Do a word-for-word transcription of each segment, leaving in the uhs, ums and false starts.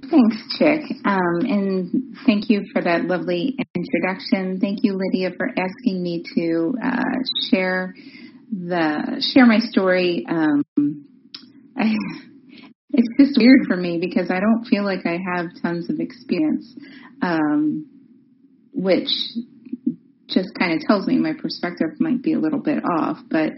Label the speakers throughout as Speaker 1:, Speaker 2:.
Speaker 1: Thanks, Chick. Um, and thank you for that lovely introduction. Thank you, Lydia, for asking me to uh, share the share my story. Um, I, it's just weird for me because I don't feel like I have tons of experience, um, which just kind of tells me my perspective might be a little bit off. But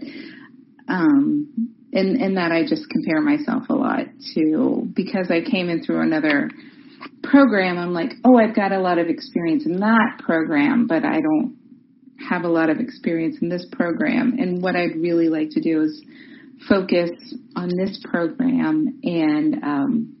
Speaker 1: um, in, in that I just compare myself a lot to, because I came in through another program, I'm like, oh, I've got a lot of experience in that program, but I don't have a lot of experience in this program. And what I'd really like to do is focus on this program, and um,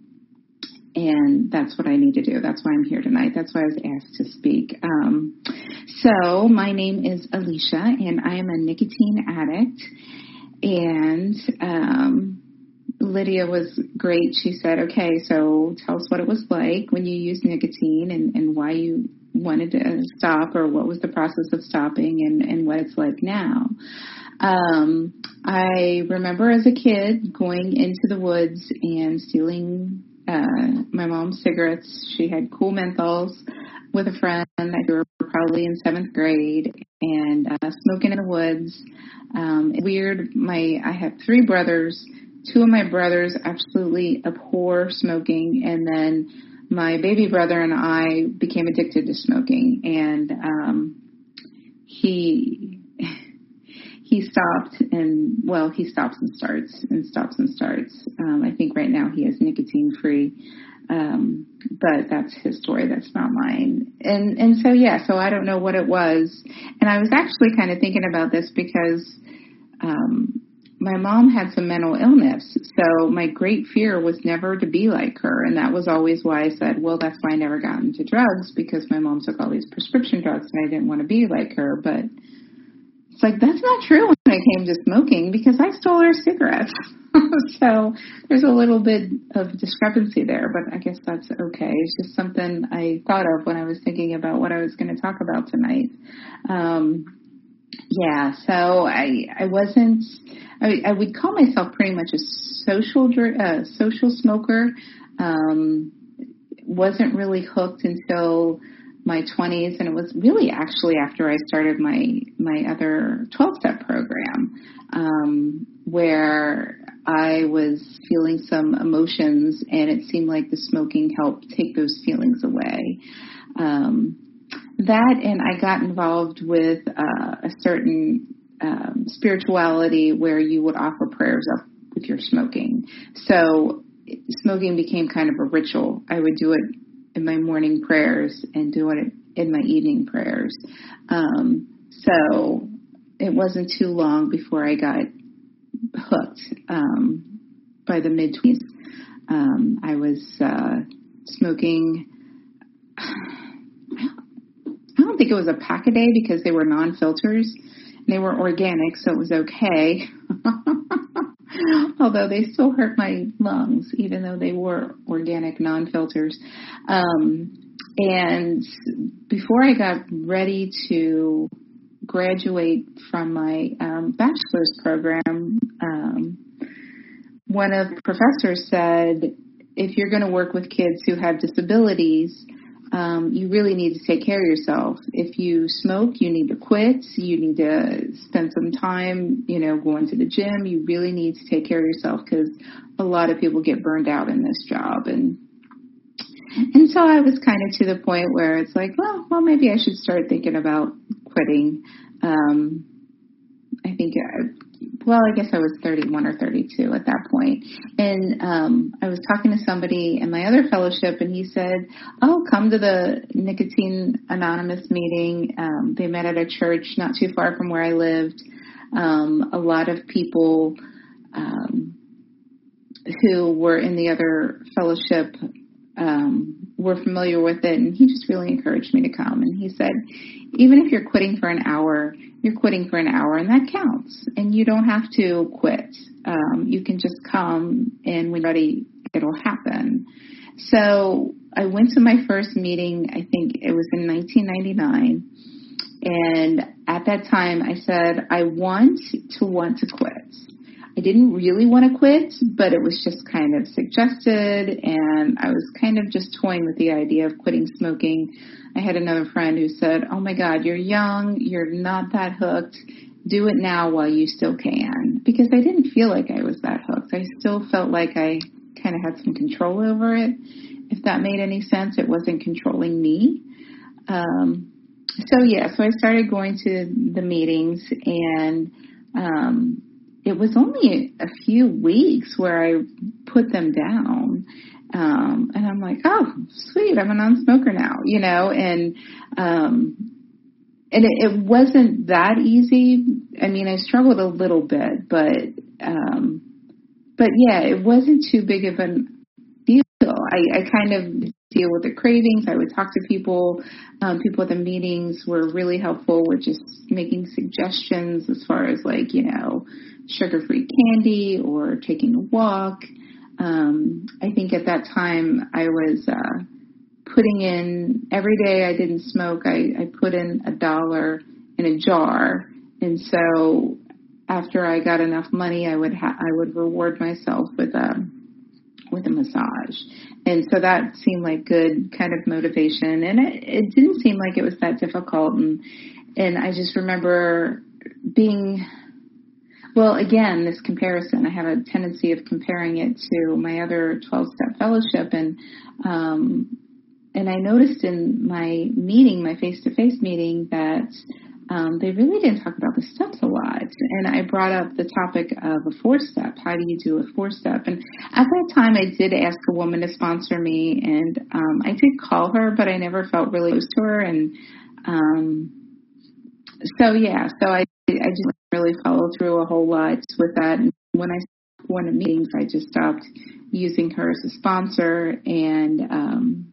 Speaker 1: and that's what I need to do. That's why I'm here tonight. That's why I was asked to speak. Um, so my name is Alicia, and I am a nicotine addict. And um, Lydia was great. She said, okay, so tell us what it was like when you used nicotine, and, and why you wanted to stop, or what was the process of stopping, and, and what it's like now. Um, I remember as a kid going into the woods and stealing uh, my mom's cigarettes. She had Cool Menthols with a friend. I we were probably in seventh grade, and uh, smoking in the woods. Um, it's weird. My I have three brothers. Two of my brothers absolutely abhor smoking, and then my baby brother and I became addicted to smoking, and um, he he stopped, and well, he stops and starts and stops and starts. Um, I think right now he is nicotine free, um, but that's his story. That's not mine. And and so yeah, so I don't know what it was, and I was actually kind of thinking about this because um, my mom had some mental illness, so my great fear was never to be like her, and that was always why I said, well, that's why I never got into drugs, because my mom took all these prescription drugs, and I didn't want to be like her. But it's like, that's not true when it came to smoking, because I stole her cigarettes. So there's a little bit of discrepancy there, but I guess that's okay. It's just something I thought of when I was thinking about what I was going to talk about tonight. Um, yeah, so I I wasn't, I, I would call myself pretty much a social uh, social smoker. Um, wasn't really hooked until my twenties, and it was really actually after I started my my other twelve-step program, um, where I was feeling some emotions, and it seemed like the smoking helped take those feelings away. Um, that, and I got involved with uh, a certain um, spirituality where you would offer prayers up with your smoking. So smoking became kind of a ritual. I would do it in my morning prayers and do it in my evening prayers. Um, so it wasn't too long before I got hooked. Um, by the mid-twenties, um, I was uh, smoking, I don't think it was a pack a day because they were non-filters. They were organic, so it was okay. Although they still hurt my lungs, even though they were organic non-filters. Um, and before I got ready to graduate from my um, bachelor's program, um, one of the professors said, if you're going to work with kids who have disabilities, Um, you really need to take care of yourself. If you smoke, you need to quit. You need to spend some time, you know, going to the gym. You really need to take care of yourself, because a lot of people get burned out in this job. And and so I was kind of to the point where it's like, well, well, maybe I should start thinking about quitting. Um, I think, I, well, I guess I was thirty-one or thirty-two at that point. And um, I was talking to somebody in my other fellowship, and he said, oh, come to the Nicotine Anonymous meeting. Um, they met at a church not too far from where I lived. Um, a lot of people um, who were in the other fellowship um, were familiar with it, and he just really encouraged me to come. And he said, even if you're quitting for an hour, you're quitting for an hour, and that counts. And you don't have to quit. Um, you can just come, and when you're ready, it'll happen. So I went to my first meeting, I think it was in nineteen ninety-nine. And at that time, I said, I want to want to quit. I didn't really want to quit, but it was just kind of suggested, and I was kind of just toying with the idea of quitting smoking. I had another friend who said, oh my God, you're young, you're not that hooked, do it now while you still can, because I didn't feel like I was that hooked. I still felt like I kind of had some control over it. If that made any sense, it wasn't controlling me. Um, so yeah, so I started going to the meetings, and um, it was only a, a few weeks where I put them down. Um, and I'm like, oh, sweet, I'm a non-smoker now, you know, and, um, and it, it wasn't that easy. I mean, I struggled a little bit, but, um, but yeah, it wasn't too big of a deal. I, I kind of deal with the cravings. I would talk to people. Um, people at the meetings were really helpful with just making suggestions as far as like, you know, sugar-free candy or taking a walk. Um, I think at that time I was uh, putting in, every day I didn't smoke, I, I put in a dollar in a jar. And so after I got enough money, I would ha- I would reward myself with a, with a massage. And so that seemed like good kind of motivation. And it, it didn't seem like it was that difficult. And, and I just remember being... Well, again, this comparison, I have a tendency of comparing it to my other twelve-step fellowship. And um, and I noticed in my meeting, my face-to-face meeting, that um, they really didn't talk about the steps a lot. And I brought up the topic of a four-step. How do you do a four-step? And at that time, I did ask a woman to sponsor me. And um, I did call her, but I never felt really close to her. And um, so, yeah, so I, I didn't really follow through a whole lot with that. And when I went to meetings, I just stopped using her as a sponsor. And um,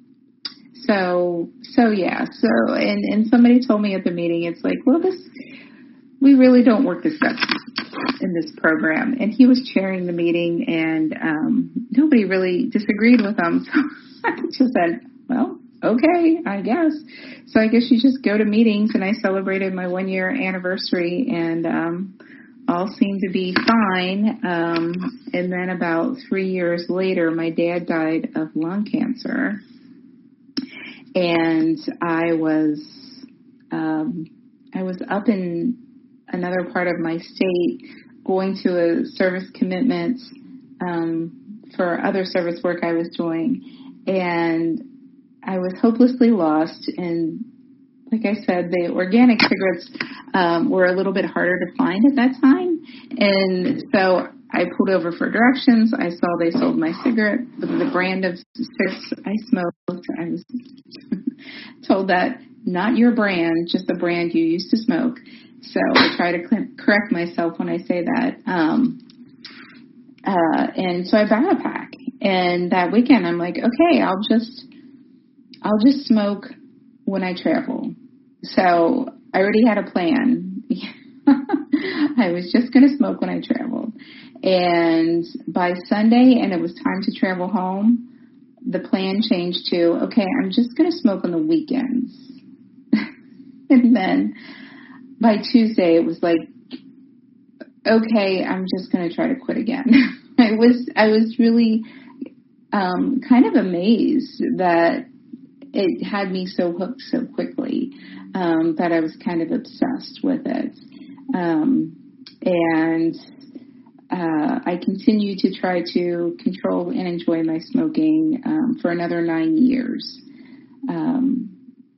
Speaker 1: so, so yeah, so, and, and somebody told me at the meeting, it's like, well, this, we really don't work the steps in this program. And he was chairing the meeting, and um, nobody really disagreed with him. So I just said, well, okay, I guess. So I guess you just go to meetings, and I celebrated my one year anniversary, and um, all seemed to be fine. Um, and then about three years later, my dad died of lung cancer, and I was um, I was up in another part of my state going to a service commitment um, for other service work I was doing, and I was hopelessly lost. And like I said, the organic cigarettes um, were a little bit harder to find at that time. And so I pulled over for directions. I saw they sold my cigarette, the brand of cigarettes I smoked. I was told that not your brand, just the brand you used to smoke. So I try to correct myself when I say that. Um, uh, and so I bought a pack. And that weekend I'm like, okay, I'll just... I'll just smoke when I travel. So I already had a plan. I was just going to smoke when I traveled. And by Sunday, and it was time to travel home, the plan changed to, okay, I'm just going to smoke on the weekends. And then by Tuesday, it was like, okay, I'm just going to try to quit again. I was, I was really um, kind of amazed that it had me so hooked so quickly um, that I was kind of obsessed with it. Um, and uh, I continued to try to control and enjoy my smoking um, for another nine years. Um,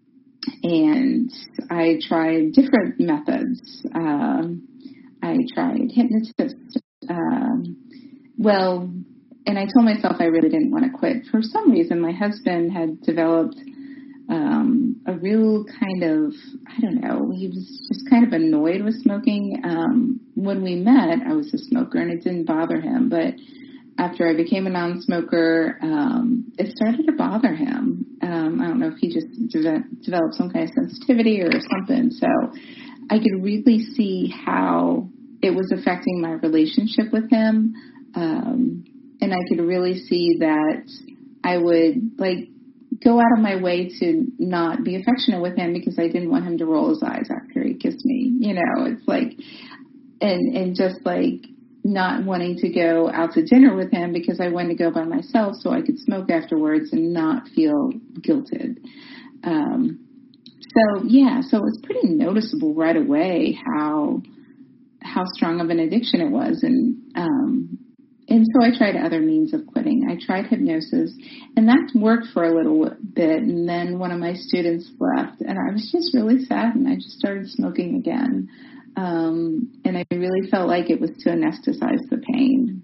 Speaker 1: and I tried different methods. Um, I tried hypnosis. Um, well, And I told myself I really didn't want to quit. For some reason, my husband had developed um, a real kind of, I don't know, he was just kind of annoyed with smoking. Um, when we met, I was a smoker, and it didn't bother him. But after I became a non-smoker, um, it started to bother him. Um, I don't know if he just de- developed some kind of sensitivity or something. So I could really see how it was affecting my relationship with him. Um And I could really see that I would, like, go out of my way to not be affectionate with him because I didn't want him to roll his eyes after he kissed me. You know, it's like, and, and just, like, not wanting to go out to dinner with him because I wanted to go by myself so I could smoke afterwards and not feel guilted. Um, so, yeah, so it was pretty noticeable right away how how strong of an addiction it was. And um, and so I tried other means of quitting. I tried hypnosis, and that worked for a little bit. And then one of my students left, and I was just really sad, and I just started smoking again. Um, and I really felt like it was to anesthetize the pain.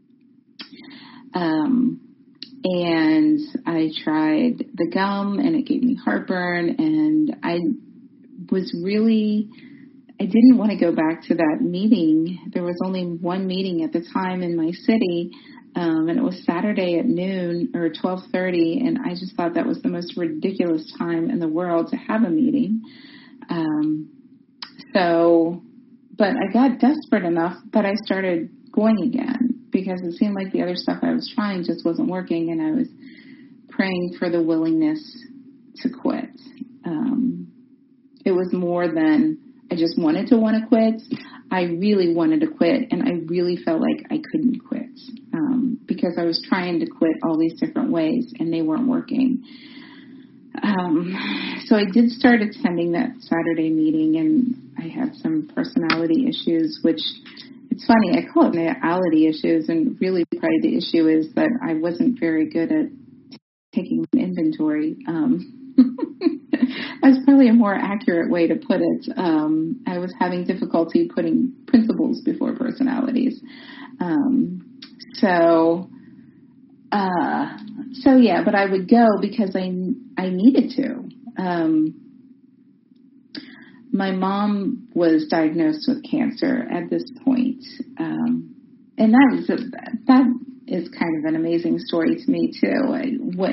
Speaker 1: Um, and I tried the gum, and it gave me heartburn, and I was really... I didn't want to go back to that meeting. There was only one meeting at the time in my city, um, and it was Saturday at noon or twelve thirty, and I just thought that was the most ridiculous time in the world to have a meeting. Um, so, but I got desperate enough that I started going again because it seemed like the other stuff I was trying just wasn't working, and I was praying for the willingness to quit. Um, it was more than I just wanted to want to quit. I really wanted to quit, and I really felt like I couldn't quit um, because I was trying to quit all these different ways, and they weren't working. Um, so I did start attending that Saturday meeting, and I had some personality issues, which it's funny, I call it reality issues, and really probably the issue is that I wasn't very good at taking inventory. Um That's probably a more accurate way to put it. Um, I was having difficulty putting principles before personalities. Um, so, uh, so yeah, but I would go because I, I needed to. Um, my mom was diagnosed with cancer at this point. Um, and that is, a, that is kind of an amazing story to me too. I, what,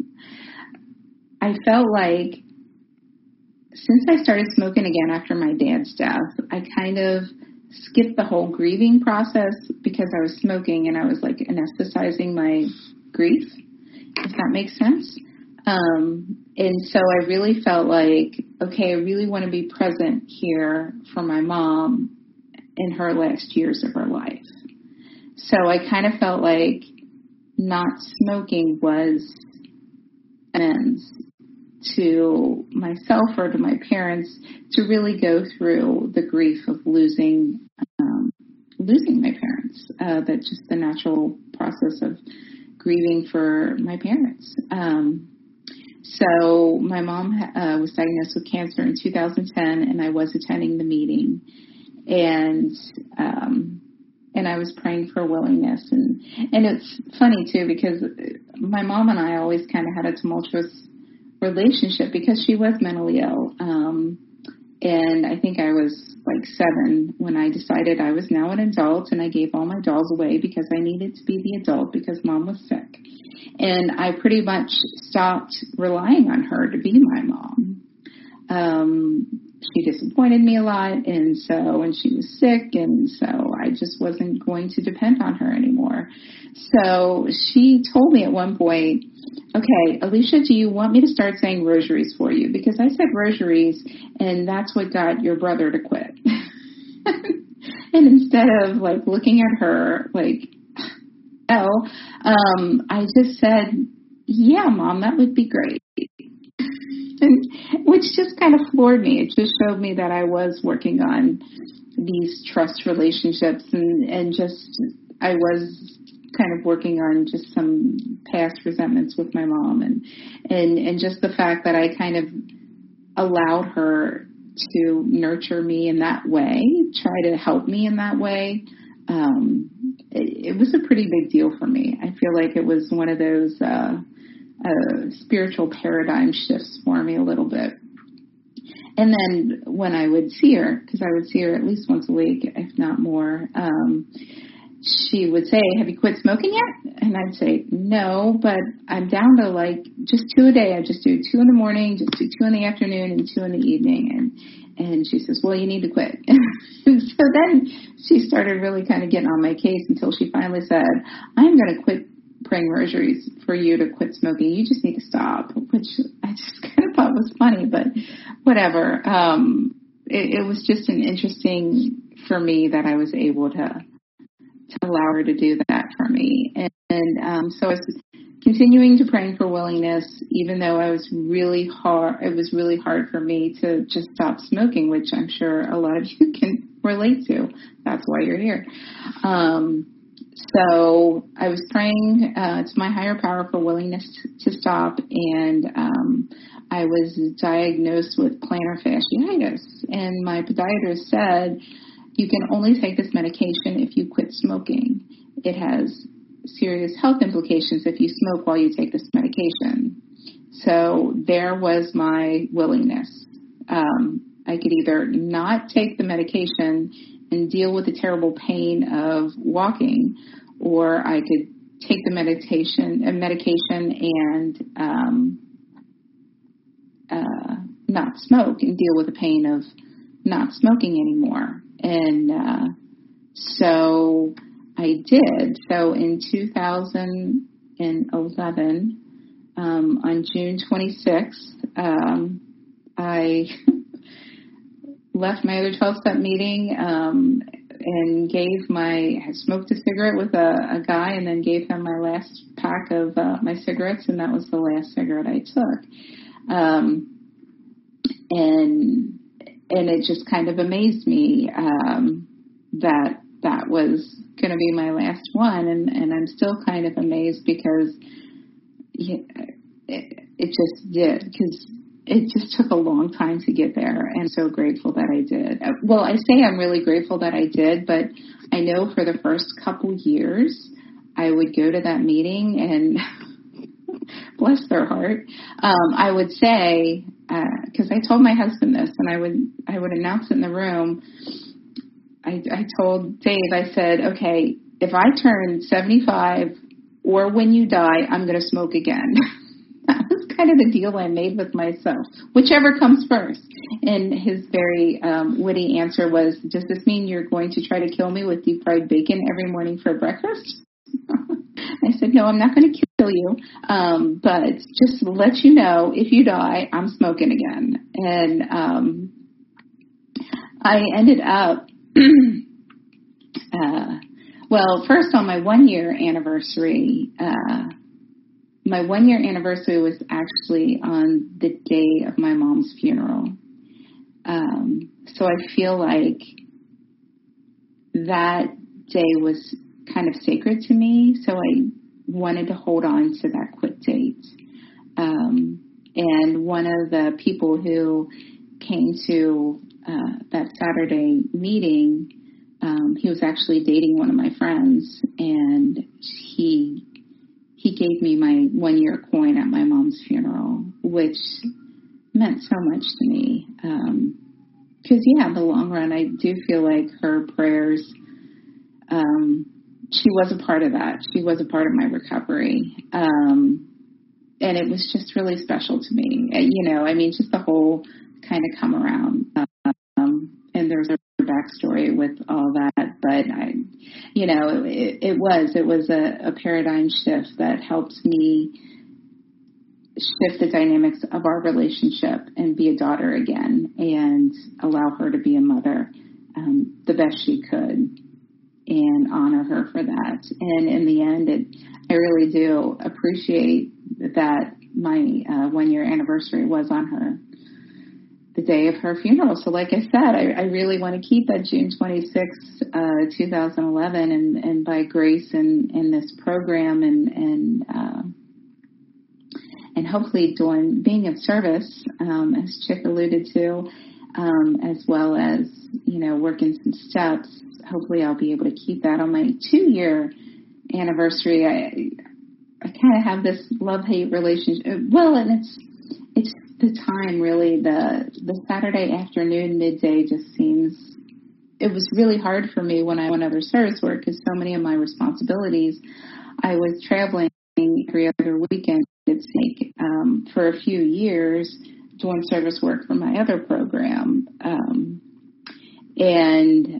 Speaker 1: I felt like since I started smoking again after my dad's death, I kind of skipped the whole grieving process because I was smoking and I was like anesthetizing my grief, if that makes sense. Um, and so I really felt like, okay, I really want to be present here for my mom in her last years of her life. So I kind of felt like not smoking was an end to myself or to my parents to really go through the grief of losing um, losing my parents. Uh, that's just the natural process of grieving for my parents. Um, so my mom uh, was diagnosed with cancer in two thousand ten, and I was attending the meeting, and um, and I was praying for willingness. And, and it's funny, too, because my mom and I always kind of had a tumultuous relationship because she was mentally ill. Um, and I think I was like seven when I decided I was now an adult, and I gave all my dolls away because I needed to be the adult because mom was sick. And I pretty much stopped relying on her to be my mom. Um, she disappointed me a lot, and so, and she was sick, and so I just wasn't going to depend on her anymore. So she told me at one point, okay, Alicia, do you want me to start saying rosaries for you? Because I said rosaries, and that's what got your brother to quit. And instead of, like, looking at her, like, oh, um, I just said, yeah, Mom, that would be great. And, which just kind of floored me. It just showed me that I was working on these trust relationships, and, and just, I was kind of working on just some past resentments with my mom, and, and, and just the fact that I kind of allowed her to nurture me in that way, try to help me in that way. Um, it, it was a pretty big deal for me. I feel like it was one of those, uh, uh, spiritual paradigm shifts for me a little bit. And then when I would see her, because I would see her at least once a week, if not more, um, she would say, have you quit smoking yet? And I'd say, no, but I'm down to like just two a day. I just do two in the morning, just do two in the afternoon, and two in the evening. And, and she says, well, you need to quit. So then she started really kind of getting on my case until she finally said, I'm going to quit praying rosaries for you to quit smoking. You just need to stop, which I just kind of thought was funny, but whatever. Um, it, it was just an interesting for me that I was able to to allow her to do that for me. And, and um, so I was continuing to praying for willingness, even though I was really hard, it was really hard for me to just stop smoking, which I'm sure a lot of you can relate to. That's why you're here. Um, so I was praying uh, to my higher power for willingness to, to stop, and um, I was diagnosed with plantar fasciitis, and my podiatrist said, you can only take this medication if you quit smoking. It has serious health implications if you smoke while you take this medication. So there was my willingness. Um, I could either not take the medication and deal with the terrible pain of walking, or I could take the meditation, uh, medication and um, uh, not smoke and deal with the pain of not smoking anymore. And uh, so I did. So in two thousand eleven, um, on June twenty-sixth, um, I left my other twelve-step meeting um, and gave my, I smoked a cigarette with a, a guy and then gave him my last pack of uh, my cigarettes, and that was the last cigarette I took. Um, and and it just kind of amazed me um, that that was going to be my last one, and, and I'm still kind of amazed because it, it just did, because it just took a long time to get there, and I'm so grateful that I did. Well, I say I'm really grateful that I did, but I know for the first couple years, I would go to that meeting and bless their heart, um, I would say, because uh, I told my husband this, and I would I would announce it in the room. I, I told Dave, I said, okay, if I turn seventy-five or when you die, I'm going to smoke again. That was kind of the deal I made with myself, whichever comes first. And his very um, witty answer was, does this mean you're going to try to kill me with deep fried bacon every morning for breakfast? I said, no, I'm not going to kill you, um, but just to let you know, if you die, I'm smoking again. And um, I ended up, uh, well, first on my one-year anniversary, uh, my one-year anniversary was actually on the day of my mom's funeral. Um, so I feel like that day was kind of sacred to me, so I wanted to hold on to that quit date. Um, and one of the people who came to uh, that Saturday meeting, um, he was actually dating one of my friends, and he he gave me my one-year coin at my mom's funeral, which meant so much to me. Um, because, yeah, in the long run, I do feel like her prayers, um, she was a part of that. She was a part of my recovery. Um, and it was just really special to me. You know, I mean, just the whole kind of come around. Um, and there's a backstory with all that. But, I, you know, it, it was. It was a, a paradigm shift that helped me shift the dynamics of our relationship and be a daughter again and allow her to be a mother um, the best she could, and honor her for that. And in the end, it, I really do appreciate that my uh, one-year anniversary was on her, the day of her funeral. So like I said, I, I really want to keep that June twenty-sixth, uh, two thousand eleven, and, and by grace in, in this program and, and, uh, and hopefully doing, being of service, um, as Chick alluded to, um, as well as, you know, working some steps. Hopefully I'll be able to keep that on my two-year anniversary. I I kind of have this love-hate relationship. Well, and it's it's the time, really. The the Saturday afternoon, midday just seems, it was really hard for me when I went other service work, because so many of my responsibilities, I was traveling every other weekend at Snake um, for a few years doing service work for my other program. Um, and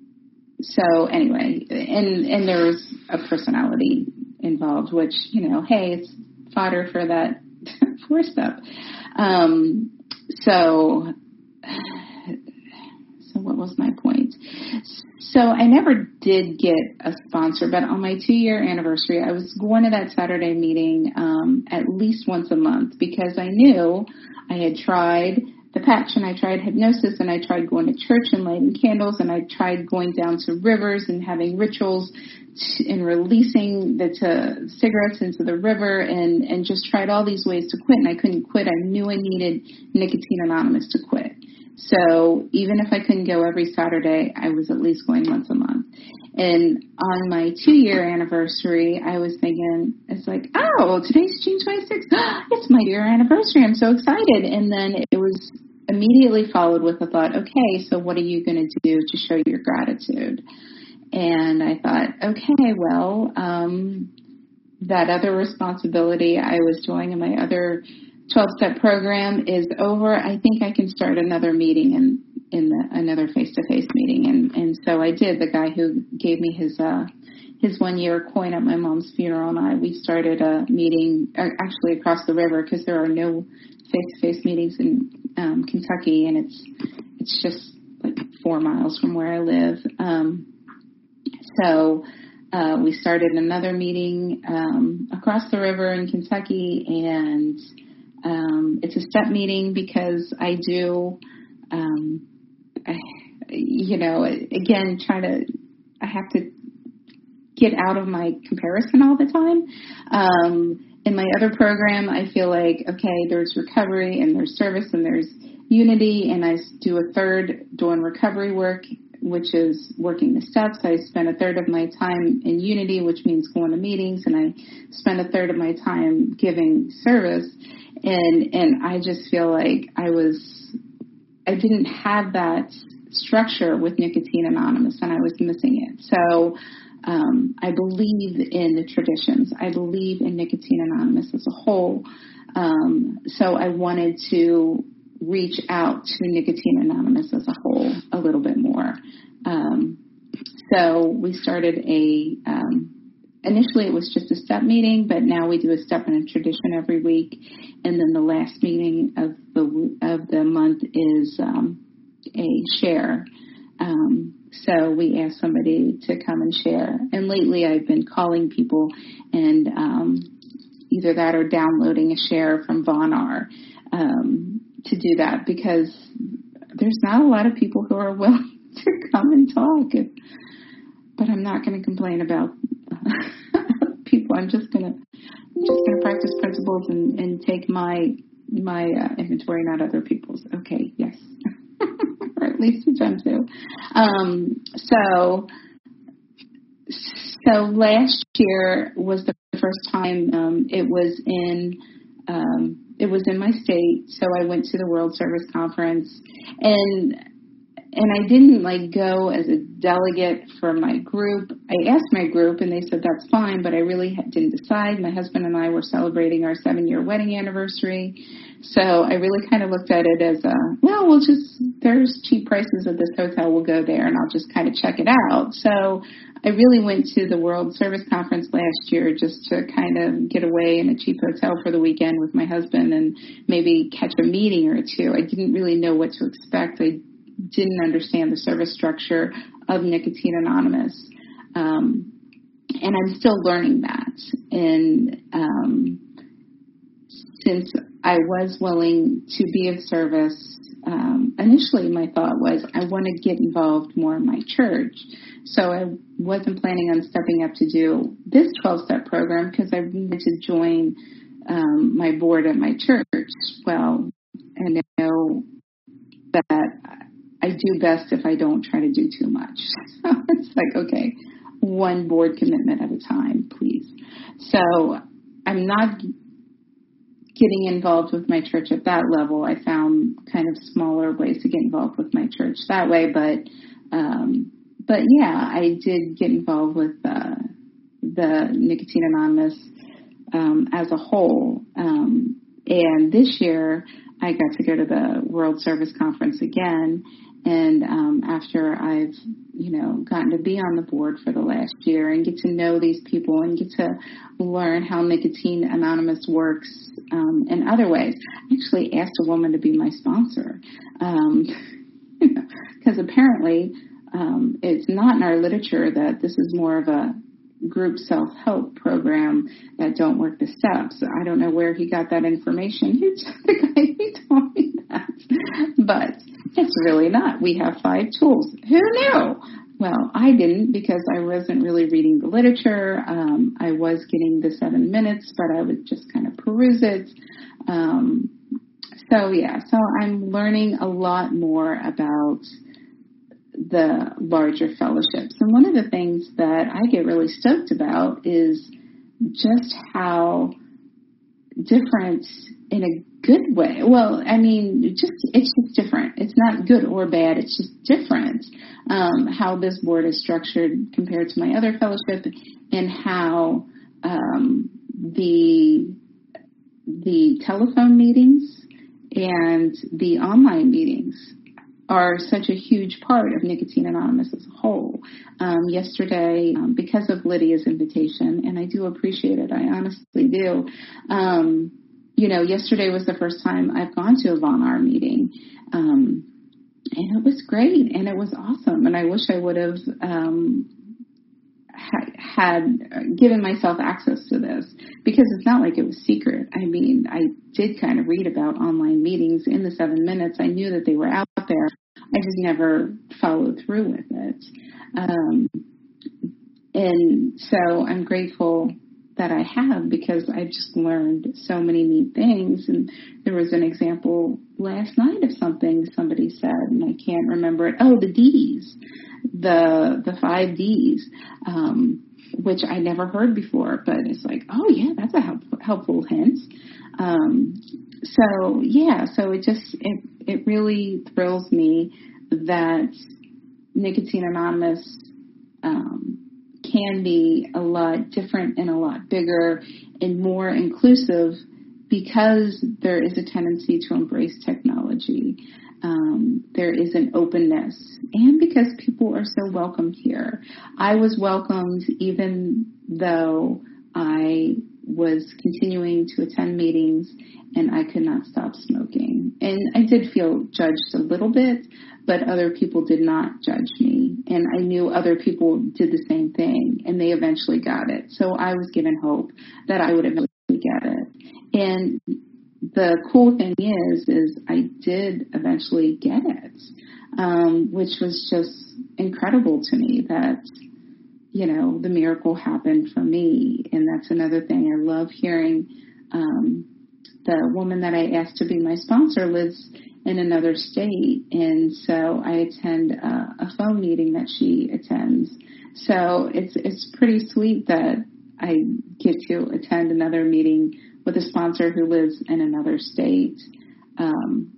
Speaker 1: so anyway, and, and there was a personality involved, which, you know, hey, it's fodder for that four step. Um, so, so what was my point? So I never did get a sponsor, but on my two-year anniversary, I was going to that Saturday meeting um, at least once a month because I knew I had tried the patch, and I tried hypnosis, and I tried going to church and lighting candles, and I tried going down to rivers and having rituals t- and releasing the to cigarettes into the river, and, and just tried all these ways to quit, and I couldn't quit. I knew I needed Nicotine Anonymous to quit. So even if I couldn't go every Saturday, I was at least going once a month. And on my two-year anniversary, I was thinking, it's like, oh, today's June twenty-sixth. It's my year anniversary. I'm so excited. And then it was immediately followed with the thought, okay, so what are you going to do to show your gratitude? And I thought, okay, well, um, that other responsibility I was doing in my other twelve-step program is over. I think I can start another meeting and in the, another face-to-face meeting. And, and so I did. The guy who gave me his uh, his one-year coin at my mom's funeral and I, we started a meeting uh, actually across the river because there are no face-to-face meetings in um, Kentucky, and it's it's just like four miles from where I live. Um, so uh, we started another meeting um, across the river in Kentucky, and um, it's a step meeting because I do... Um, I, you know, again, trying to, I have to get out of my comparison all the time. Um, in my other program, I feel like, okay, there's recovery and there's service and there's unity, and I do a third doing recovery work, which is working the steps. I spend a third of my time in unity, which means going to meetings, and I spend a third of my time giving service. And, and I just feel like I was, I didn't have that structure with Nicotine Anonymous, and I was missing it. So um, I believe in the traditions. I believe in Nicotine Anonymous as a whole. Um, so I wanted to reach out to Nicotine Anonymous as a whole a little bit more. Um, so we started a, um, initially it was just a step meeting, but now we do a step and a tradition every week. And then the last meeting of the of the month is um, a share. Um, so we ask somebody to come and share. And lately I've been calling people and um, either that or downloading a share from Vonar um, to do that, because there's not a lot of people who are willing to come and talk. But I'm not going to complain about people. I'm just going to I'm just going to practice principles and, and take my my uh, inventory, not other people's. Okay, yes. Or at least attempt to. Um, so, so last year was the first time um, it was in um, it was in my state. So I went to the World Service Conference, and and I didn't like go as a delegate for my group. I asked my group, and they said that's fine, but I really didn't decide. My husband and I were celebrating our seven-year wedding anniversary. So I really kind of looked at it as a, well, we'll just, there's cheap prices at this hotel, we'll go there, and I'll just kind of check it out. So I really went to the World Service Conference last year just to kind of get away in a cheap hotel for the weekend with my husband and maybe catch a meeting or two. I didn't really know what to expect. I didn't understand the service structure of Nicotine Anonymous. Um, and I'm still learning that. And um, since I was willing to be of service, um, initially my thought was I want to get involved more in my church. So I wasn't planning on stepping up to do this twelve-step program because I wanted to join um, my board at my church. Well, and I know that I do best if I don't try to do too much. So it's like, okay, one board commitment at a time, please. So I'm not getting involved with my church at that level. I found kind of smaller ways to get involved with my church that way. But, um, but yeah, I did get involved with uh, the Nicotine Anonymous um, as a whole. Um, and this year, I got to go to the World Service Conference again. And um, after I've, you know, gotten to be on the board for the last year and get to know these people and get to learn how Nicotine Anonymous works um, in other ways, I actually asked a woman to be my sponsor. Um, Because apparently um, it's not in our literature that this is more of a group self-help program that don't work the steps. I don't know where he got that information. He's the guy who told me that. But it's really not. We have five tools. Who knew? Well, I didn't, because I wasn't really reading the literature. Um, I was getting the seven minutes, but I would just kind of peruse it. Um, so, yeah, so I'm learning a lot more about the larger fellowships. And one of the things that I get really stoked about is just how different, in a good way. Well, I mean, just it's just different. It's not good or bad. It's just different um, how this board is structured compared to my other fellowship, and how um, the the telephone meetings and the online meetings are such a huge part of Nicotine Anonymous as a whole. Um, yesterday, um, because of Lydia's invitation, and I do appreciate it, I honestly do, um, you know, yesterday was the first time I've gone to a Von R meeting, um, and it was great, and it was awesome, and I wish I would have um, ha- had given myself access to this, because it's not like it was secret. I mean, I did kind of read about online meetings in the seven minutes. I knew that they were out there. I just never followed through with it. Um, and so I'm grateful that I have, because I just learned so many neat things. And there was an example last night of something somebody said, and I can't remember it. Oh, the D's, the the five D's, um, which I never heard before. But it's like, oh, yeah, that's a help, helpful hint. Um, so, yeah, so it just, it, it really thrills me that Nicotine Anonymous um, can be a lot different and a lot bigger and more inclusive, because there is a tendency to embrace technology. Um, there is an openness, and because people are so welcomed here. I was welcomed even though I was continuing to attend meetings and I could not stop smoking. And I did feel judged a little bit, but other people did not judge me. And I knew other people did the same thing, and they eventually got it. So I was given hope that I would eventually get it. And the cool thing is, is I did eventually get it, um, which was just incredible to me that, you know, the miracle happened for me. And that's another thing. I love hearing um, the woman that I asked to be my sponsor lives in another state. And so I attend a, a phone meeting that she attends. So it's it's pretty sweet that I get to attend another meeting with a sponsor who lives in another state. Um,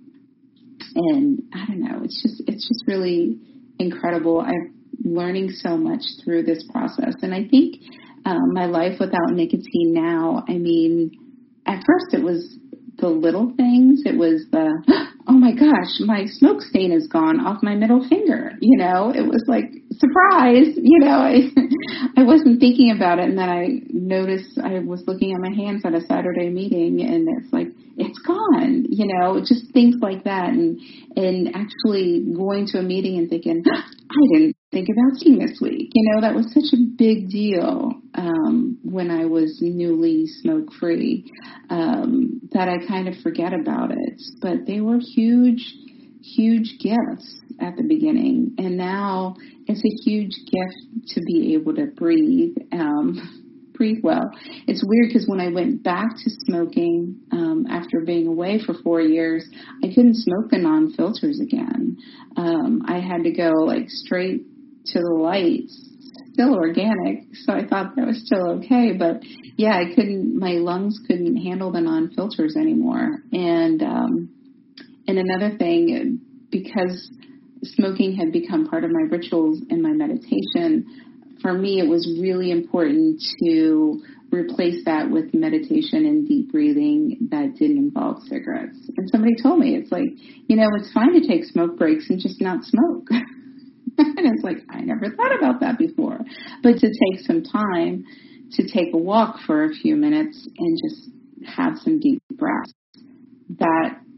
Speaker 1: and I don't know, it's just it's just really incredible. I'm learning so much through this process. And I think um, my life without nicotine now, I mean, at first it was the little things. It was the, oh my gosh, my smoke stain is gone off my middle finger. You know, it was like, surprise, you know, I, I wasn't thinking about it. And then I noticed I was looking at my hands at a Saturday meeting, and it's like, it's gone, you know, just things like that. And, and actually going to a meeting and thinking, I didn't think about skiing this week. You know, that was such a big deal um, when I was newly smoke-free um, that I kind of forget about it. But they were huge, huge gifts at the beginning. And now it's a huge gift to be able to breathe, um, breathe well. It's weird because when I went back to smoking um, after being away for four years, I couldn't smoke the non-filters again. Um, I had to go like straight to the lights, still organic, so I thought that was still okay, but yeah, I couldn't, my lungs couldn't handle the non-filters anymore. And um, and another thing, because smoking had become part of my rituals and my meditation, for me it was really important to replace that with meditation and deep breathing that didn't involve cigarettes. And somebody told me, it's like, you know, it's fine to take smoke breaks and just not smoke. And it's like, I never thought about that before. But to take some time to take a walk for a few minutes and just have some deep breaths, that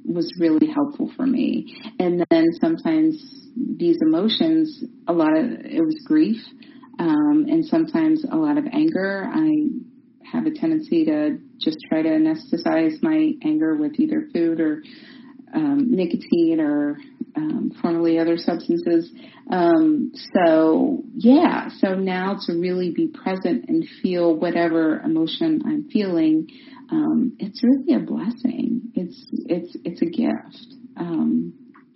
Speaker 1: was really helpful for me. And then sometimes these emotions, a lot of it was grief, um, and sometimes a lot of anger. I have a tendency to just try to anesthetize my anger with either food or um, nicotine or um, formerly other substances. Um, so, yeah, so now to really be present and feel whatever emotion I'm feeling, um, it's really a blessing. It's it's it's a gift. Um,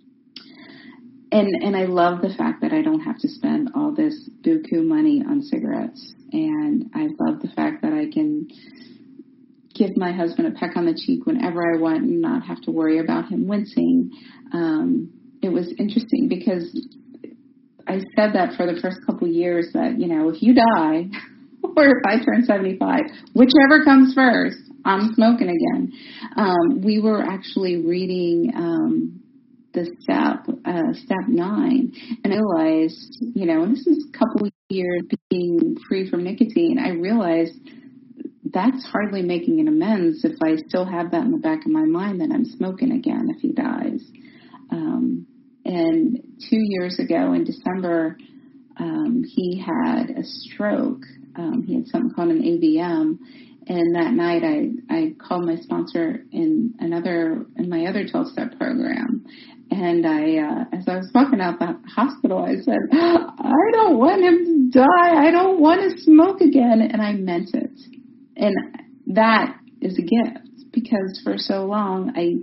Speaker 1: and and I love the fact that I don't have to spend all this buku money on cigarettes. And I love the fact that I can give my husband a peck on the cheek whenever I want and not have to worry about him wincing. Um, it was interesting because I said that for the first couple of years that, you know, if you die or if I turn seventy-five, whichever comes first, I'm smoking again. Um, we were actually reading um, the step, uh, step nine, and I realized, you know, and this is a couple of years being free from nicotine, I realized that's hardly making an amends if I still have that in the back of my mind that I'm smoking again if he dies. Um, and two years ago in December, um, he had a stroke. Um, he had something called an A V M. And that night I, I called my sponsor in another, in my other twelve-step program. And I, uh, as I was walking out the hospital, I said, I don't want him to die. I don't want to smoke again. And I meant it. And that is a gift because for so long I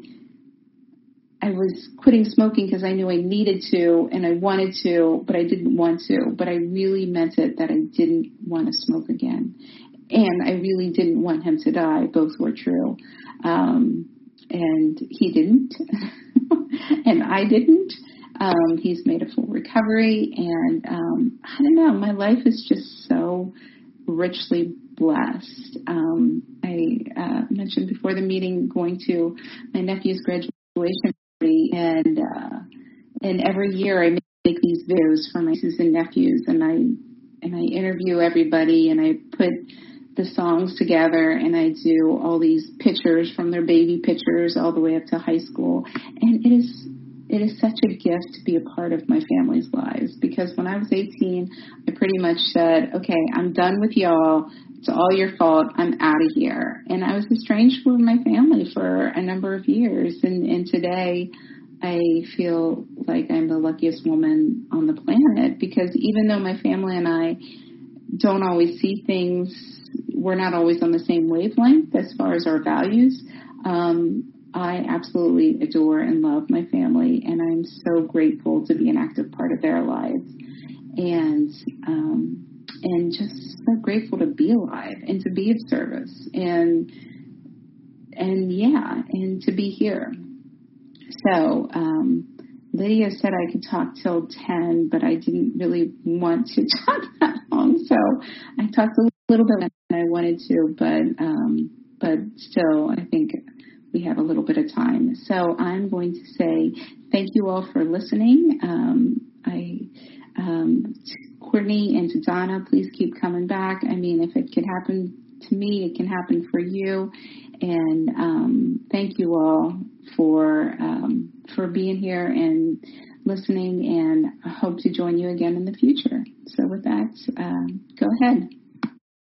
Speaker 1: I was quitting smoking because I knew I needed to and I wanted to, but I didn't want to. But I really meant it that I didn't want to smoke again. And I really didn't want him to die. Both were true. Um, and he didn't. And I didn't. Um, he's made a full recovery. And um, I don't know, my life is just so richly blessed. Um, I uh, mentioned before the meeting going to my nephew's graduation party, and uh, and every year I make these videos for my nieces and nephews, and I and I interview everybody, and I put the songs together, and I do all these pictures from their baby pictures all the way up to high school, and it is it is such a gift to be a part of my family's lives, because when I was eighteen, I pretty much said, okay, I'm done with y'all. It's all your fault. I'm out of here. And I was estranged from my family for a number of years. And, and today I feel like I'm the luckiest woman on the planet, because even though my family and I don't always see things, we're not always on the same wavelength as far as our values, um, I absolutely adore and love my family, and I'm so grateful to be an active part of their lives, and um, and just so grateful to be alive and to be of service, and and yeah, and to be here. So um, Lydia said I could talk till ten, but I didn't really want to talk that long, so I talked a little bit more than I wanted to, but um, but still, I think we have a little bit of time. So I'm going to say thank you all for listening. Um, I, um, to Courtney and to Donna, please keep coming back. I mean, if it can happen to me, it can happen for you. And um, thank you all for um, for being here and listening, and I hope to join you again in the future. So with that, uh, go ahead.